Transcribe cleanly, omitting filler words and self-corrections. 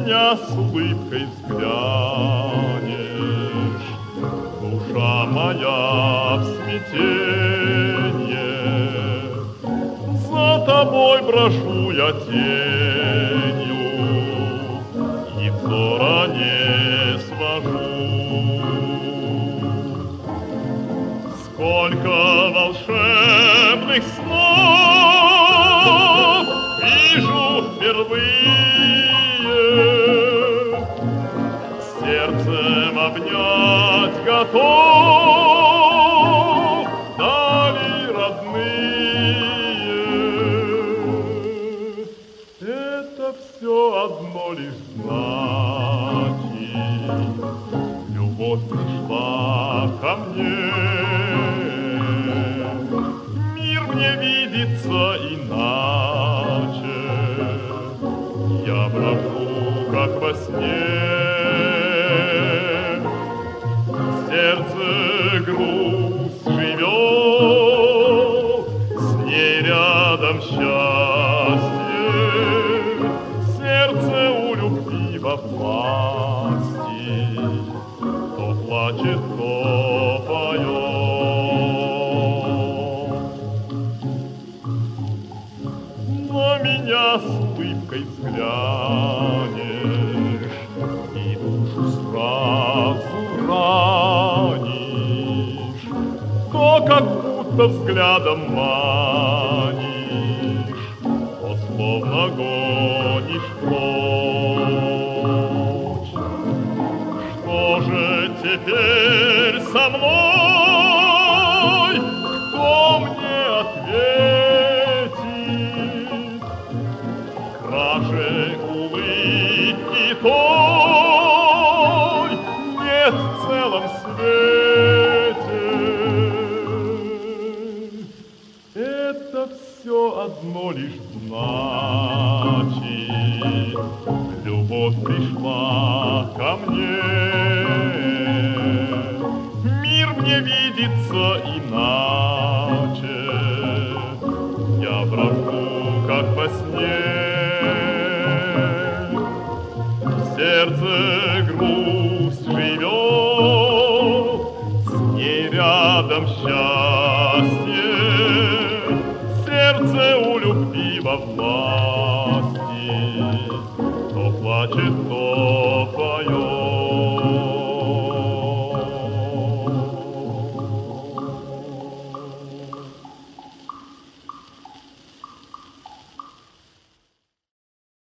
меня с улыбкой взглянешь, душа моя в смятенье, за тобой брожу я тенью и взора не свожу. Сколько волшебных снов вижу впервые, сердцем обнять готов дали родные. Это все одно лишь значит, любовь пришла ко мне. Мир мне видится иначе, я брожу, как во сне. Сердце грусть живет, с ней рядом счастье. Сердце у любви во власти, то плачет, то поет. На меня с улыбкой взглянешь и душу сразу ранишь, то как будто взглядом манишь, то словно гонишь прочь. Что же теперь со мной? Кто мне ответит? Краше улыбки той нет в целом свете. Это все одно лишь значит, любовь пришла ко мне. Мир мне видится иначе, я брожу, как во сне. В сердце грусть живет, с ней рядом счастье. Сердце у любви во власти, то плачет, то